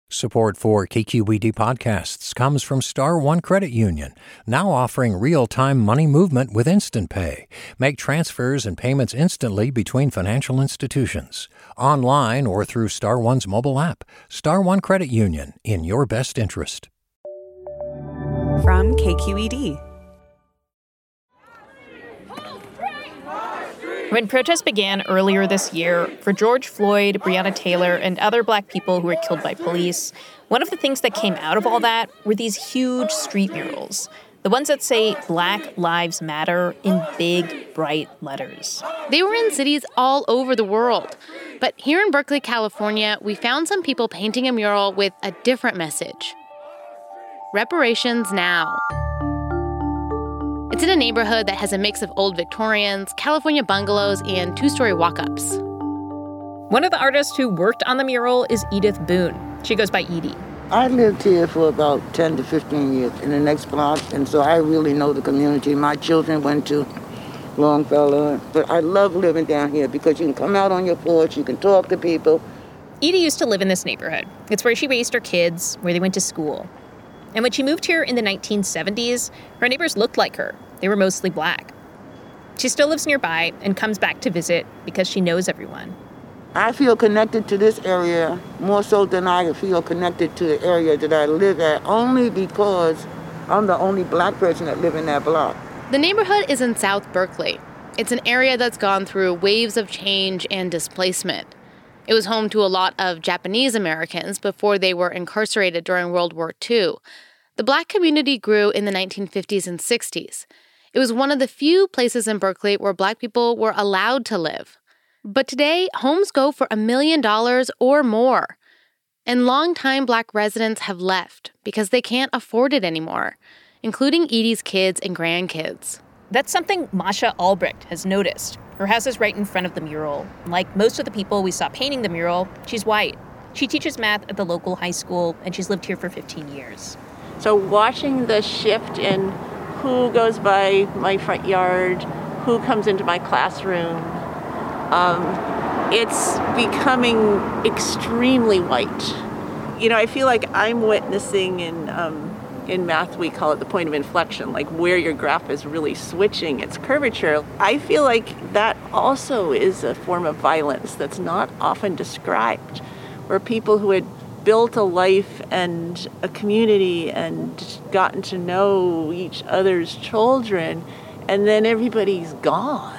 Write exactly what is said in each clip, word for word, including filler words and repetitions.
Support for K Q E D podcasts comes from Star One Credit Union, now offering real-time money movement with Instant Pay. Make transfers and payments instantly between financial institutions, online or through Star One's mobile app. Star One Credit Union, in your best interest. From K Q E D. When protests began earlier this year for George Floyd, Breonna Taylor, and other black people who were killed by police, one of the things that came out of all that were these huge street murals. The ones that say Black Lives Matter in big, bright letters. They were in cities all over the world. But here in Berkeley, California, we found some people painting a mural with a different message. Reparations now. It's in a neighborhood that has a mix of old Victorians, California bungalows, and two-story walk-ups. One of the artists who worked on the mural is Edith Boone. She goes by Edie. I lived here for about ten to fifteen years in the next block, and so I really know the community. My children went to Longfellow, but I love living down here because you can come out on your porch, you can talk to people. Edie used to live in this neighborhood. It's where she raised her kids, where they went to school. And when she moved here in the nineteen seventies, her neighbors looked like her. They were mostly black. She still lives nearby and comes back to visit because she knows everyone. I feel connected to this area more so than I feel connected to the area that I live at, only because I'm the only black person that live in that block. The neighborhood is in South Berkeley. It's an area that's gone through waves of change and displacement. It was home to a lot of Japanese Americans before they were incarcerated during World War Two. The black community grew in the nineteen fifties and sixties. It was one of the few places in Berkeley where black people were allowed to live. But today, homes go for a million dollars or more. And longtime black residents have left because they can't afford it anymore, including Edie's kids and grandkids. That's something Masha Albrecht has noticed. Her house is right in front of the mural. Like most of the people we saw painting the mural, she's white. She teaches math at the local high school, and she's lived here for fifteen years. So watching the shift in who goes by my front yard, who comes into my classroom, um, it's becoming extremely white. You know, I feel like I'm witnessing in um, in math, we call it the point of inflection, like where your graph is really switching its curvature. I feel like that also is a form of violence that's not often described, where people who had built a life and a community and gotten to know each other's children, and then everybody's gone.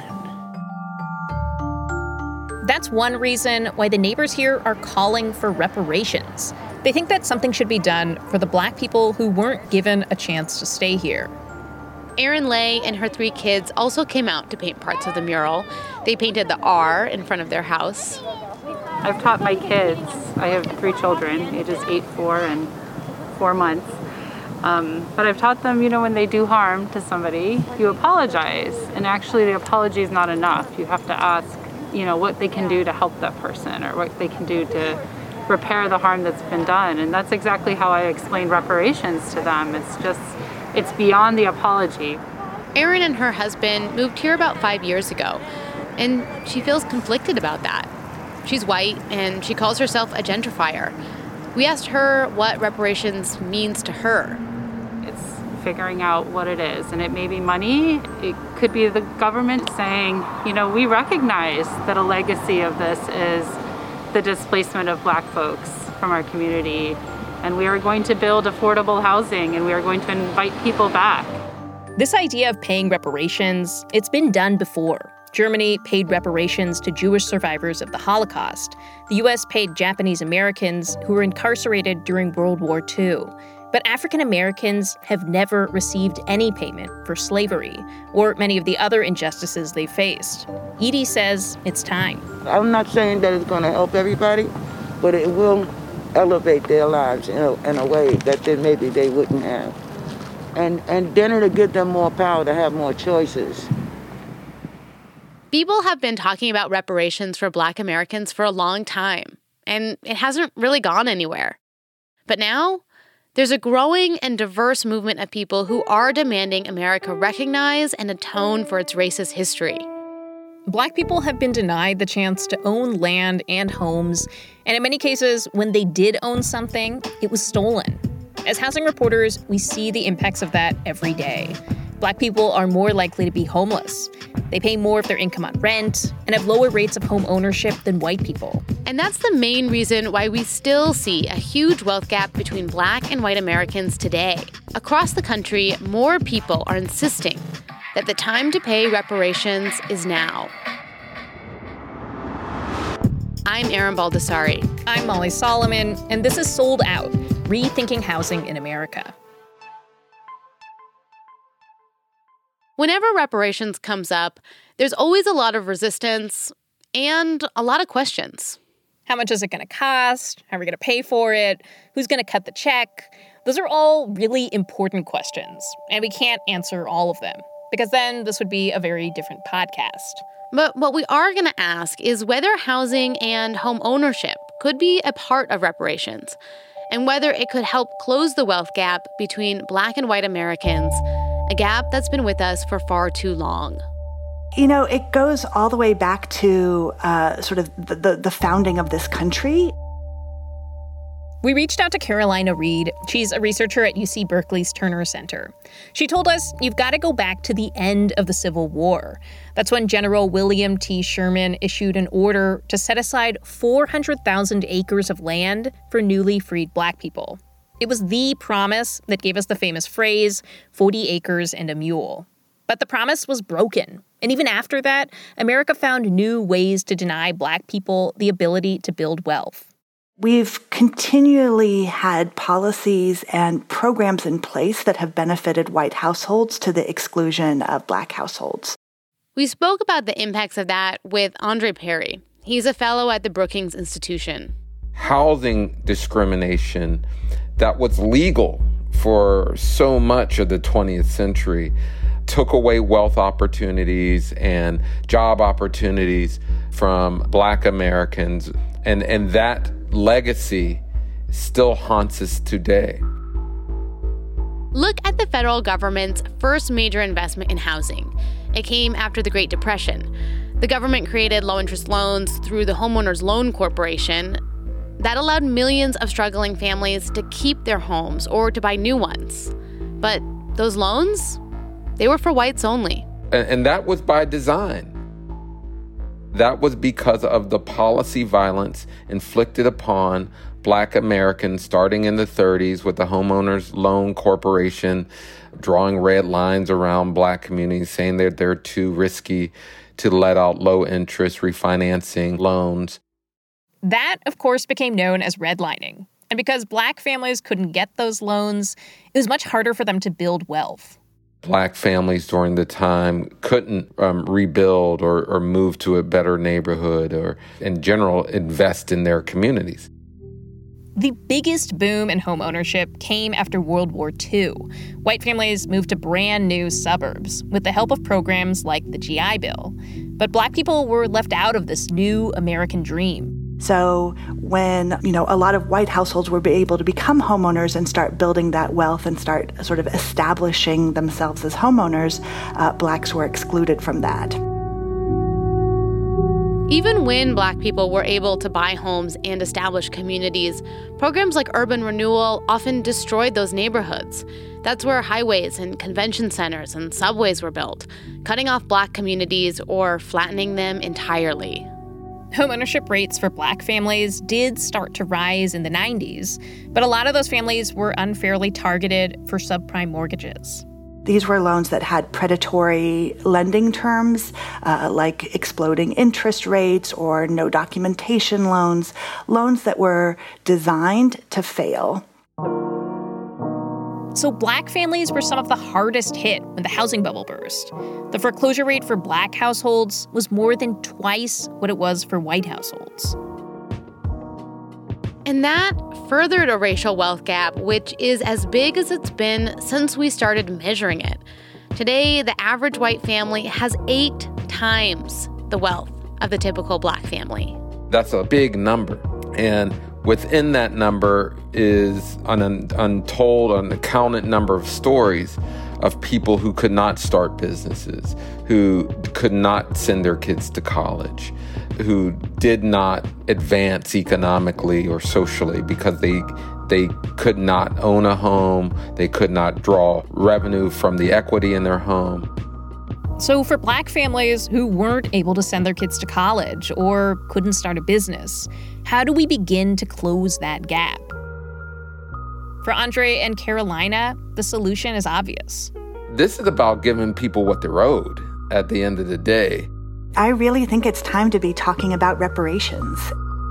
That's one reason why the neighbors here are calling for reparations. They think that something should be done for the black people who weren't given a chance to stay here. Erin Lay and her three kids also came out to paint parts of the mural. They painted the R in front of their house. I've taught my kids, I have three children, ages eight, four, and four months. Um, but I've taught them, you know, when they do harm to somebody, you apologize. And actually the apology is not enough. You have to ask, you know, what they can do to help that person or what they can do to repair the harm that's been done. And that's exactly how I explain reparations to them. It's just, it's beyond the apology. Erin and her husband moved here about five years ago, and she feels conflicted about that. She's white, and she calls herself a gentrifier. We asked her what reparations means to her. It's figuring out what it is, and it may be money. It could be the government saying, you know, we recognize that a legacy of this is the displacement of black folks from our community, and we are going to build affordable housing, and we are going to invite people back. This idea of paying reparations, it's been done before. Germany paid reparations to Jewish survivors of the Holocaust. The U S paid Japanese Americans who were incarcerated during World War Two. But African Americans have never received any payment for slavery or many of the other injustices they faced. Edie says it's time. I'm not saying that it's going to help everybody, but it will elevate their lives in a, in a way that they, maybe they wouldn't have. And, and then it'll give them more power to have more choices. People have been talking about reparations for Black Americans for a long time, and it hasn't really gone anywhere. But now, there's a growing and diverse movement of people who are demanding America recognize and atone for its racist history. Black people have been denied the chance to own land and homes And in many cases, when they did own something, it was stolen. As housing reporters, we see the impacts of that every day. Black people are more likely to be homeless. They pay more of their income on rent and have lower rates of home ownership than white people. And that's the main reason why we still see a huge wealth gap between Black and white Americans today. Across the country, more people are insisting that the time to pay reparations is now. I'm Erin Baldassari. I'm Molly Solomon, and this is Sold Out, Rethinking Housing in America. Whenever reparations comes up, there's always a lot of resistance and a lot of questions. How much is it going to cost? How are we going to pay for it? Who's going to cut the check? Those are all really important questions, and we can't answer all of them, because then this would be a very different podcast. But what we are going to ask is whether housing and home ownership could be a part of reparations, and whether it could help close the wealth gap between Black and white Americans, a gap that's been with us for far too long. You know, it goes all the way back to uh, sort of the, the, the founding of this country. We reached out to Carolina Reed. She's a researcher at U C Berkeley's Turner Center. She told us you've got to go back to the end of the Civil War. That's when General William T. Sherman issued an order to set aside four hundred thousand acres of land for newly freed Black people. It was the promise that gave us the famous phrase, forty acres and a mule. But the promise was broken. And even after that, America found new ways to deny Black people the ability to build wealth. We've continually had policies and programs in place that have benefited white households to the exclusion of Black households. We spoke about the impacts of that with Andre Perry. He's a fellow at the Brookings Institution. Housing discrimination that was legal for so much of the twentieth century took away wealth opportunities and job opportunities from Black Americans. And, and that legacy still haunts us today. Look at the federal government's first major investment in housing. It came after the Great Depression. The government created low-interest loans through the Homeowners Loan Corporation. That allowed millions of struggling families to keep their homes or to buy new ones. But those loans, they were for whites only. And, and that was by design. That was because of the policy violence inflicted upon Black Americans starting in the thirties with the Homeowners Loan Corporation drawing red lines around Black communities, saying that they're too risky to let out low-interest refinancing loans. That, of course, became known as redlining. And because Black families couldn't get those loans, it was much harder for them to build wealth. Black families during the time couldn't um, rebuild or, or move to a better neighborhood or, in general, invest in their communities. The biggest boom in home ownership came after World War Two. White families moved to brand new suburbs with the help of programs like the G I Bill. But Black people were left out of this new American dream. So when, you know, a lot of white households were able to become homeowners and start building that wealth and start sort of establishing themselves as homeowners, uh, Blacks were excluded from that. Even when Black people were able to buy homes and establish communities, programs like urban renewal often destroyed those neighborhoods. That's where highways and convention centers and subways were built, cutting off Black communities or flattening them entirely. Homeownership rates for Black families did start to rise in the nineties, but a lot of those families were unfairly targeted for subprime mortgages. These were loans that had predatory lending terms, uh, like exploding interest rates or no documentation loans, loans that were designed to fail. So Black families were some of the hardest hit when the housing bubble burst. The foreclosure rate for Black households was more than twice what it was for white households. And that furthered a racial wealth gap, which is as big as it's been since we started measuring it. Today, the average white family has eight times the wealth of the typical Black family. That's a big number. And within that number is an un- untold, unaccounted number of stories of people who could not start businesses, who could not send their kids to college, who did not advance economically or socially because they they could not own a home, they could not draw revenue from the equity in their home. So for Black families who weren't able to send their kids to college or couldn't start a business, how do we begin to close that gap? For Andre and Carolina, the solution is obvious. This is about giving people what they're owed at the end of the day. I really think it's time to be talking about reparations.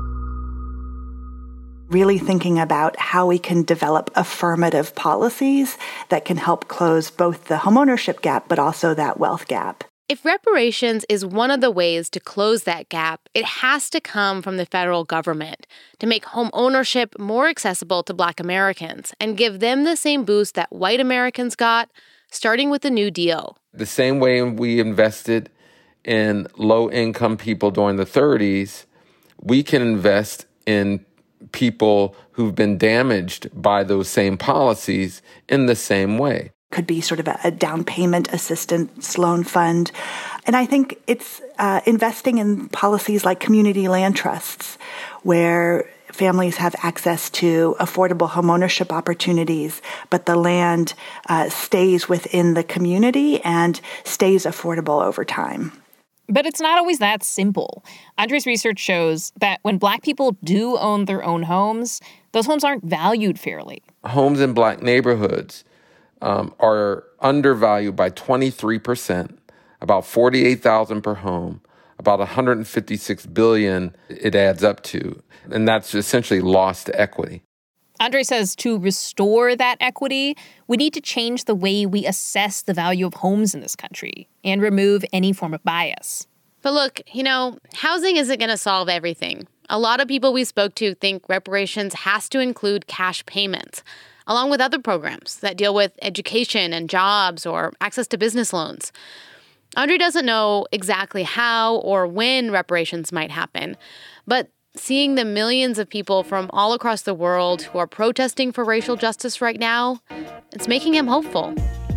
Really thinking about how we can develop affirmative policies that can help close both the homeownership gap, but also that wealth gap. If reparations is one of the ways to close that gap, it has to come from the federal government to make home ownership more accessible to Black Americans and give them the same boost that white Americans got, starting with the New Deal. The same way we invested in low-income people during the thirties, we can invest in people who've been damaged by those same policies in the same way. Could be sort of a, a down payment assistance loan fund. And I think it's uh, investing in policies like community land trusts, where families have access to affordable homeownership opportunities, but the land uh, stays within the community and stays affordable over time. But it's not always that simple. Andre's research shows that when Black people do own their own homes, those homes aren't valued fairly. Homes in Black neighborhoods um, are undervalued by twenty-three percent, about forty-eight thousand dollars per home, about one hundred fifty-six billion dollars it adds up to. And that's essentially lost equity. Andre says to restore that equity, we need to change the way we assess the value of homes in this country and remove any form of bias. But look, you know, housing isn't going to solve everything. A lot of people we spoke to think reparations has to include cash payments, along with other programs that deal with education and jobs or access to business loans. Andre doesn't know exactly how or when reparations might happen, but seeing the millions of people from all across the world who are protesting for racial justice right now, it's making him hopeful.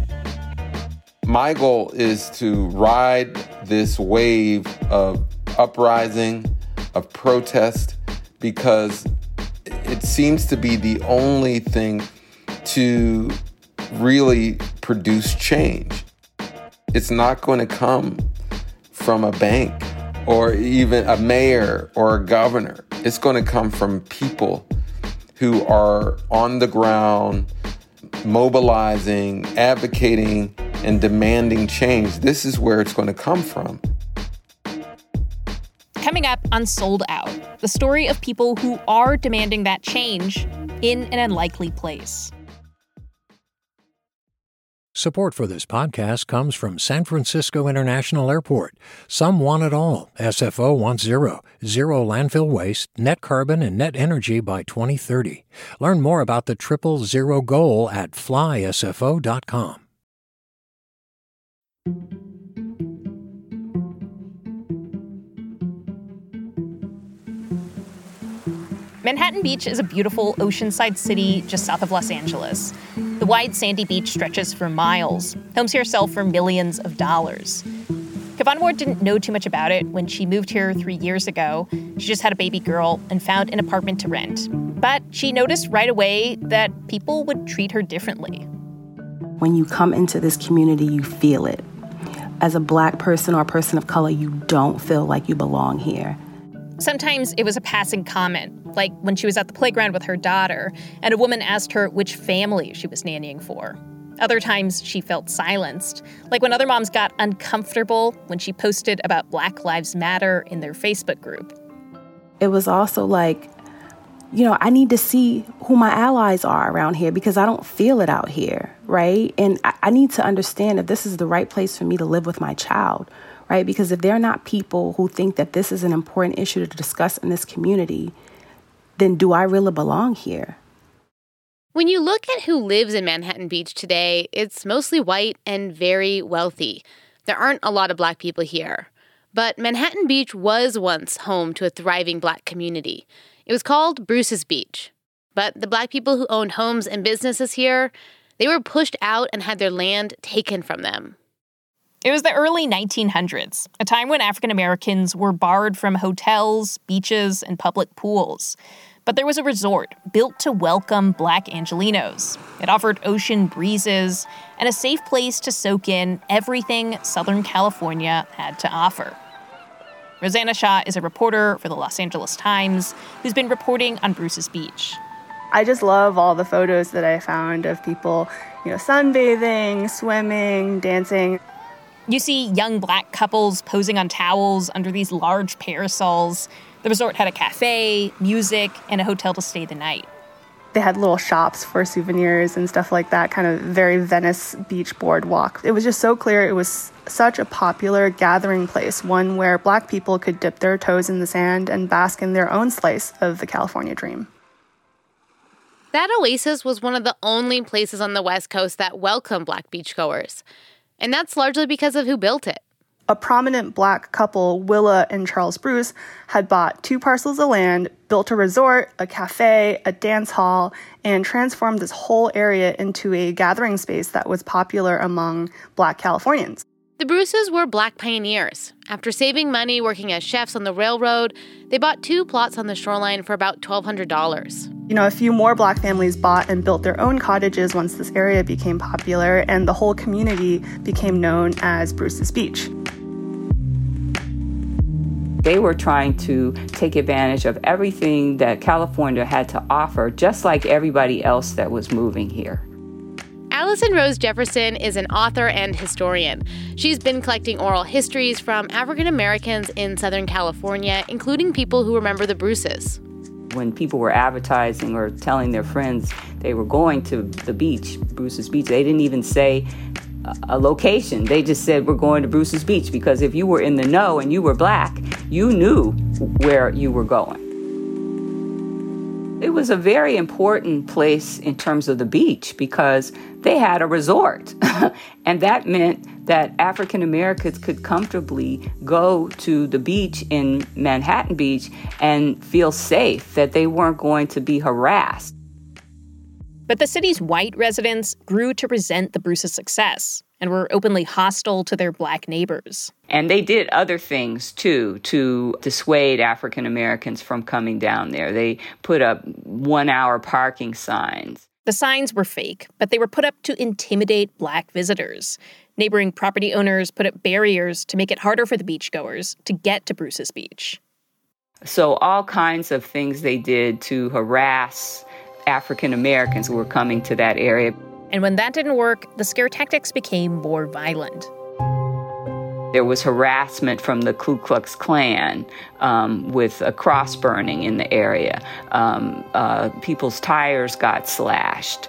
My goal is to ride this wave of uprising, of protest, because it seems to be the only thing to really produce change. It's not going to come from a bank or even a mayor or a governor. It's going to come from people who are on the ground, mobilizing, advocating, and demanding change. This is where it's going to come from. Coming up on Sold Out, the story of people who are demanding that change in an unlikely place. Support for this podcast comes from San Francisco International Airport. Some want it all. S F O wants zero. Zero landfill waste, net carbon, and net energy by twenty thirty. Learn more about the triple zero goal at fly S F O dot com. Manhattan Beach is a beautiful oceanside city just south of Los Angeles. The wide sandy beach stretches for miles. Homes here sell for millions of dollars. Kevon Moore didn't know too much about it when she moved here three years ago. She just had a baby girl and found an apartment to rent. But she noticed right away that people would treat her differently. When you come into this community, you feel it. As a Black person or a person of color, you don't feel like you belong here. Sometimes it was a passing comment, like when she was at the playground with her daughter, and a woman asked her which family she was nannying for. Other times she felt silenced, like when other moms got uncomfortable when she posted about Black Lives Matter in their Facebook group. It was also like, you know, I need to see who my allies are around here because I don't feel it out here, right? And I, I need to understand if this is the right place for me to live with my child, right? Because if they're not people who think that this is an important issue to discuss in this community, then do I really belong here? When you look at who lives in Manhattan Beach today, it's mostly white and very wealthy. There aren't a lot of Black people here. But Manhattan Beach was once home to a thriving Black community. It was called Bruce's Beach. But the Black people who owned homes and businesses here, They were pushed out and had their land taken from them. It was the early nineteen hundreds, a time when African Americans were barred from hotels, beaches, and public pools. But there was a resort built to welcome Black Angelenos. It offered ocean breezes and a safe place to soak in everything Southern California had to offer. Rosanna Shaw is a reporter for the Los Angeles Times who's been reporting on Bruce's Beach. I just love all the photos that I found of people, you know, sunbathing, swimming, dancing. You see young Black couples posing on towels under these large parasols. The resort had a cafe, music, and a hotel to stay the night. They had little shops for souvenirs and stuff like that, kind of very Venice Beach boardwalk. It was just so clear it was such a popular gathering place, one where Black people could dip their toes in the sand and bask in their own slice of the California dream. That oasis was one of the only places on the West Coast that welcomed Black beachgoers. And that's largely because of who built it. A prominent Black couple, Willa and Charles Bruce, had bought two parcels of land, built a resort, a cafe, a dance hall, and transformed this whole area into a gathering space that was popular among Black Californians. The Bruces were Black pioneers. After saving money working as chefs on the railroad, they bought two plots on the shoreline for about twelve hundred dollars. You know, a few more Black families bought and built their own cottages once this area became popular, and the whole community became known as Bruce's Beach. They were trying to take advantage of everything that California had to offer, just like everybody else that was moving here. Allison Rose Jefferson is an author and historian. She's been collecting oral histories from African Americans in Southern California, including people who remember the Bruces. When people were advertising or telling their friends they were going to the beach, Bruce's Beach, they didn't even say a location. They just said, we're going to Bruce's Beach, because if you were in the know and you were Black, you knew where you were going. It was a very important place in terms of the beach because they had a resort. And that meant that African Americans could comfortably go to the beach in Manhattan Beach and feel safe, that they weren't going to be harassed. But the city's white residents grew to resent the Bruce's success and were openly hostile to their Black neighbors. And they did other things, too, to dissuade African Americans from coming down there. They put up one-hour parking signs. The signs were fake, but they were put up to intimidate Black visitors. Neighboring property owners put up barriers to make it harder for the beachgoers to get to Bruce's Beach. So all kinds of things they did to harass African Americans who were coming to that area. And when that didn't work, the scare tactics became more violent. There was harassment from the Ku Klux Klan um, with a cross burning in the area. Um, uh, people's tires got slashed.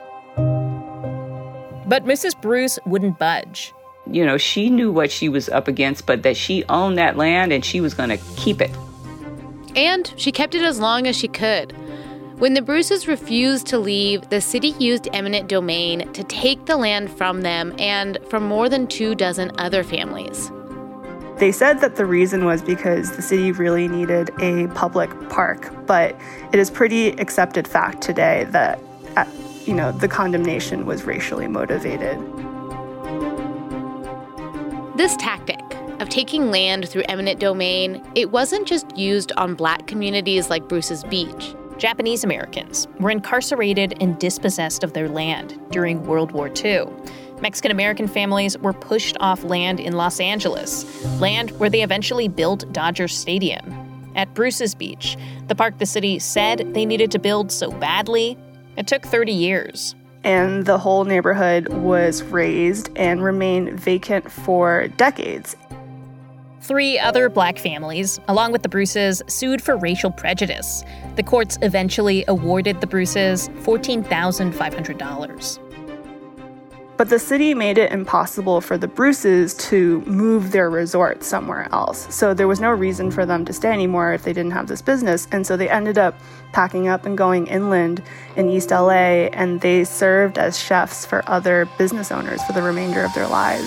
But Missus Bruce wouldn't budge. You know, she knew what she was up against, but that she owned that land and she was going to keep it. And she kept it as long as she could. When the Bruces refused to leave, the city used eminent domain to take the land from them and from more than two dozen other families. They said that the reason was because the city really needed a public park, but it is pretty accepted fact today that, you know, the condemnation was racially motivated. This tactic of taking land through eminent domain, it wasn't just used on Black communities like Bruce's Beach. Japanese Americans were incarcerated and dispossessed of their land during World War Two. Mexican-American families were pushed off land in Los Angeles, land where they eventually built Dodger Stadium. At Bruce's Beach, the park the city said they needed to build so badly, it took thirty years. And the whole neighborhood was razed and remained vacant for decades. Three other Black families, along with the Bruces, sued for racial prejudice. The courts eventually awarded the Bruces fourteen thousand five hundred dollars. But the city made it impossible for the Bruces to move their resort somewhere else. So there was no reason for them to stay anymore if they didn't have this business. And so they ended up packing up and going inland in East L A, and they served as chefs for other business owners for the remainder of their lives.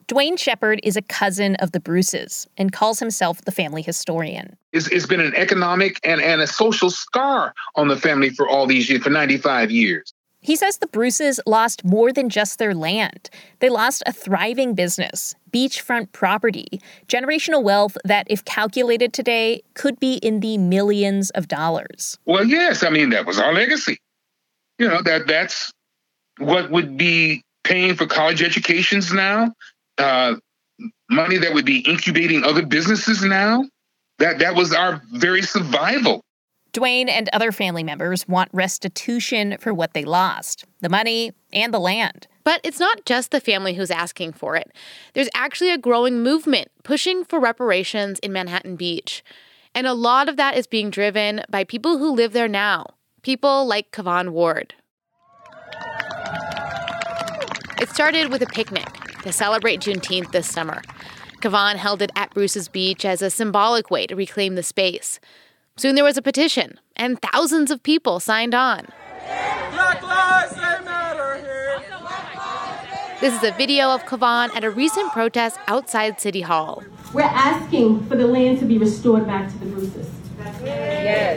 Dwayne Shepard is a cousin of the Bruces and calls himself the family historian. It's, it's been an economic and, and a social scar on the family for all these years, for ninety-five years. He says the Bruces lost more than just their land. They lost a thriving business, beachfront property, generational wealth that, if calculated today, could be in the millions of dollars. Well, yes, I mean, that was our legacy. You know, that that's what would be paying for college educations now, uh, money that would be incubating other businesses now. That that was our very survival. Dwayne and other family members want restitution for what they lost, the money and the land. But it's not just the family who's asking for it. There's actually a growing movement pushing for reparations in Manhattan Beach. And a lot of that is being driven by people who live there now, people like Kavon Ward. It started with a picnic to celebrate Juneteenth this summer. Kavon held it at Bruce's Beach as a symbolic way to reclaim the space. Soon there was a petition, and thousands of people signed on. Black lives, they matter here. This is a video of Kavon at a recent protest outside City Hall. We're asking for the land to be restored back to the Bruces. Yes.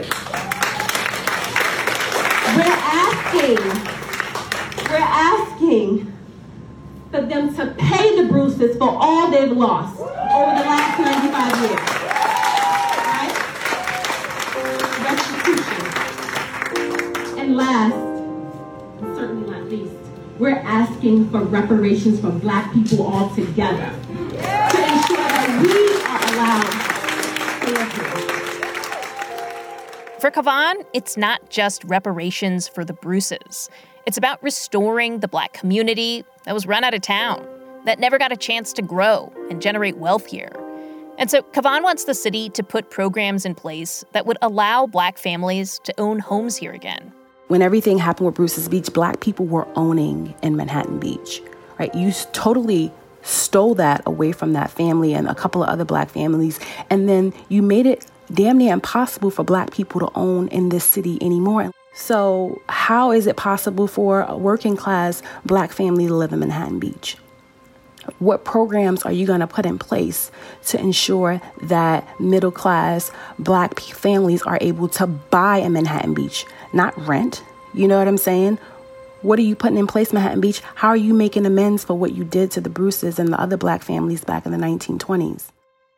We're asking, we're asking for them to pay the Bruces for all they've lost over the last ninety-five years. And last, and certainly not least, we're asking for reparations for Black people altogether to ensure that we are allowed to live here. For Kavon, it's not just reparations for the Bruces. It's about restoring the Black community that was run out of town, that never got a chance to grow and generate wealth here. And so Kavon wants the city to put programs in place that would allow Black families to own homes here again. When everything happened with Bruce's Beach, Black people were owning in Manhattan Beach, right? You totally stole that away from that family and a couple of other Black families, and then you made it damn near impossible for Black people to own in this city anymore. So how is it possible for a working class Black family to live in Manhattan Beach? What programs are you going to put in place to ensure that middle class Black families are able to buy in Manhattan Beach, not rent? You know what I'm saying? What are you putting in place, Manhattan Beach? How are you making amends for what you did to the Bruces and the other Black families back in the nineteen twenties?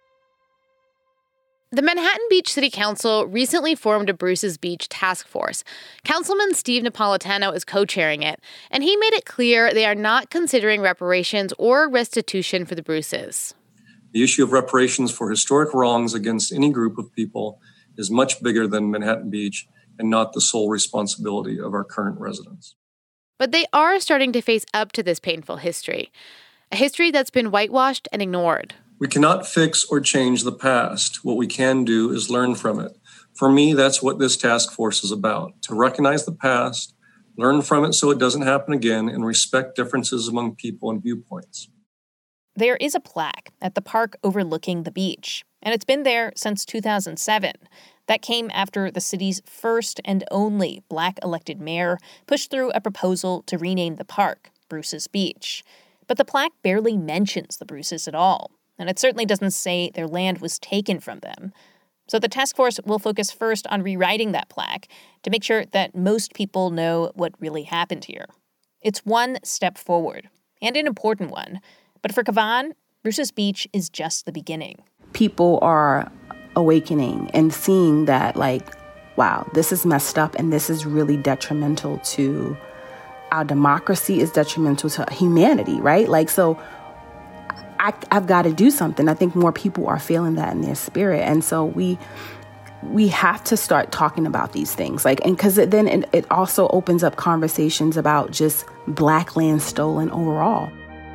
The Manhattan Beach City Council recently formed a Bruce's Beach task force. Councilman Steve Napolitano is co-chairing it, and he made it clear they are not considering reparations or restitution for the Bruces. The issue of reparations for historic wrongs against any group of people is much bigger than Manhattan Beach and not the sole responsibility of our current residents. But they are starting to face up to this painful history, a history that's been whitewashed and ignored. We cannot fix or change the past. What we can do is learn from it. For me, that's what this task force is about, to recognize the past, learn from it so it doesn't happen again, and respect differences among people and viewpoints. There is a plaque at the park overlooking the beach, and it's been there since two thousand seven. That came after the city's first and only Black elected mayor pushed through a proposal to rename the park Bruce's Beach. But the plaque barely mentions the Bruces at all. And it certainly doesn't say their land was taken from them. So the task force will focus first on rewriting that plaque to make sure that most people know what really happened here. It's one step forward, and an important one. But for Kavon, Bruce's Beach is just the beginning. People are awakening and seeing that, like, wow, this is messed up and this is really detrimental to our democracy, is detrimental to humanity, right? Like, so I, I've got to do something. I think more people are feeling that in their spirit. And so we we have to start talking about these things. Like, and because then it, it also opens up conversations about just Black land stolen overall.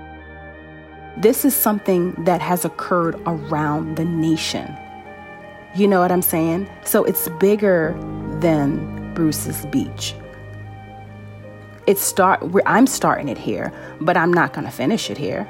This is something that has occurred around the nation. You know what I'm saying? So it's bigger than Bruce's Beach. It start. I'm starting it here, but I'm not going to finish it here.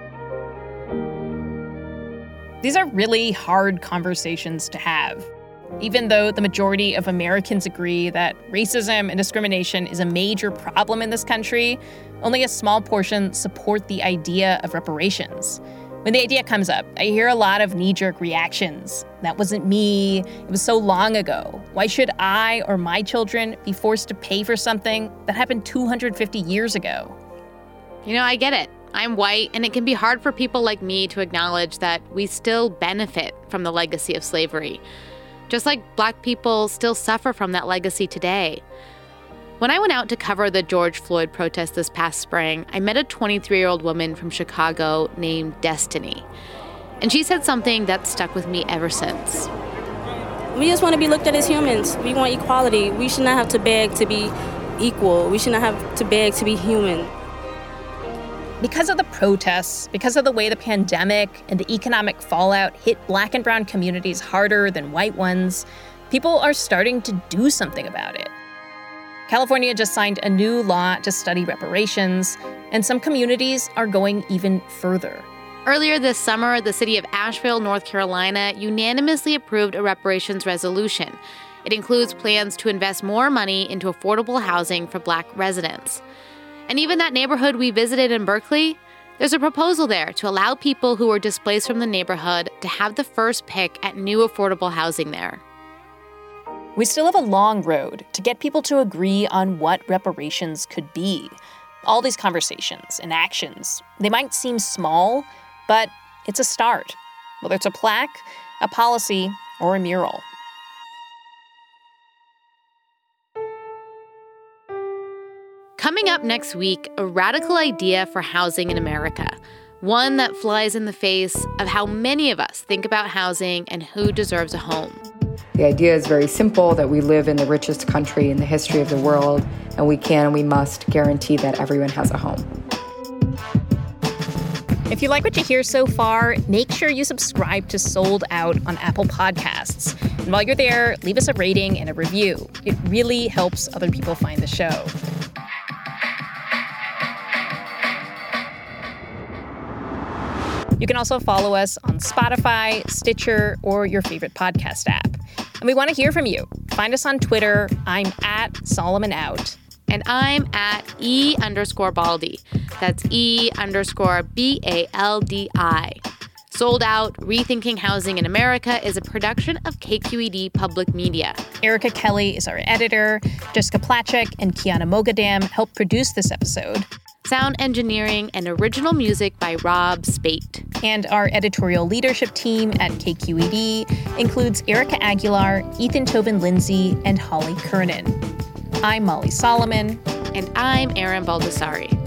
These are really hard conversations to have. Even though the majority of Americans agree that racism and discrimination is a major problem in this country, only a small portion support the idea of reparations. When the idea comes up, I hear a lot of knee-jerk reactions. That wasn't me. It was so long ago. Why should I or my children be forced to pay for something that happened two hundred fifty years ago? You know, I get it. I'm white, and it can be hard for people like me to acknowledge that we still benefit from the legacy of slavery, just like Black people still suffer from that legacy today. When I went out to cover the George Floyd protest this past spring, I met a twenty-three-year-old woman from Chicago named Destiny. And she said something that stuck with me ever since. We just want to be looked at as humans. We want equality. We should not have to beg to be equal. We should not have to beg to be human. Because of the protests, because of the way the pandemic and the economic fallout hit Black and brown communities harder than white ones, people are starting to do something about it. California just signed a new law to study reparations, and some communities are going even further. Earlier this summer, the city of Asheville, North Carolina, unanimously approved a reparations resolution. It includes plans to invest more money into affordable housing for Black residents. And even that neighborhood we visited in Berkeley, there's a proposal there to allow people who were displaced from the neighborhood to have the first pick at new affordable housing there. We still have a long road to get people to agree on what reparations could be. All these conversations and actions, they might seem small, but it's a start, whether it's a plaque, a policy, or a mural. Coming up next week, a radical idea for housing in America, one that flies in the face of how many of us think about housing and who deserves a home. The idea is very simple, that we live in the richest country in the history of the world, and we can and we must guarantee that everyone has a home. If you like what you hear so far, make sure you subscribe to Sold Out on Apple Podcasts. And while you're there, leave us a rating and a review. It really helps other people find the show. You can also follow us on Spotify, Stitcher, or your favorite podcast app. And we want to hear from you. Find us on Twitter. I'm at Solomon Out. And I'm at E underscore Baldi. That's E underscore B A L D I. Sold Out, Rethinking Housing in America is a production of K Q E D Public Media. Erica Kelly is our editor. Jessica Placzek and Kiana Mogadam helped produce this episode. Sound engineering and original music by Rob Spate. And our editorial leadership team at K Q E D includes Erica Aguilar, Ethan Tobin Lindsay, and Holly Kernan. I'm Molly Solomon. And I'm Erin Baldessari.